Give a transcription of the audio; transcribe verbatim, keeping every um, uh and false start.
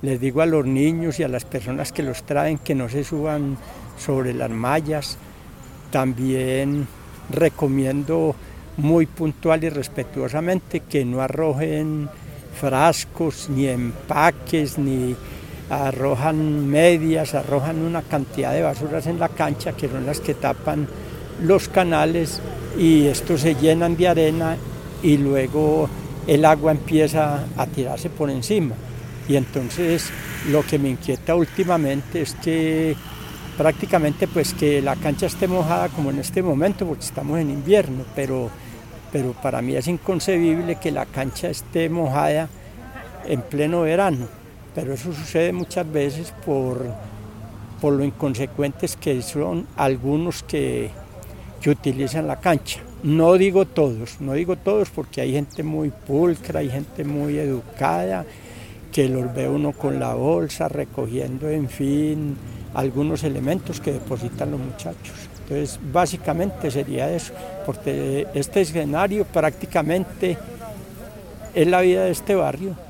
Les digo a los niños y a las personas que los traen que no se suban sobre las mallas. También recomiendo muy puntual y respetuosamente que no arrojen frascos, ni empaques, ni arrojan medias, arrojan una cantidad de basuras en la cancha que son las que tapan los canales y estos se llenan de arena y luego el agua empieza a tirarse por encima. Y entonces lo que me inquieta últimamente es que prácticamente pues que la cancha esté mojada como en este momento porque estamos en invierno, pero, pero para mí es inconcebible que la cancha esté mojada en pleno verano, pero eso sucede muchas veces por, por lo inconsecuentes que son algunos que, que utilizan la cancha. No digo todos, no digo todos porque hay gente muy pulcra, hay gente muy educada, que los ve uno con la bolsa recogiendo, en fin, algunos elementos que depositan los muchachos. Entonces, básicamente sería eso, porque este escenario prácticamente es la vida de este barrio.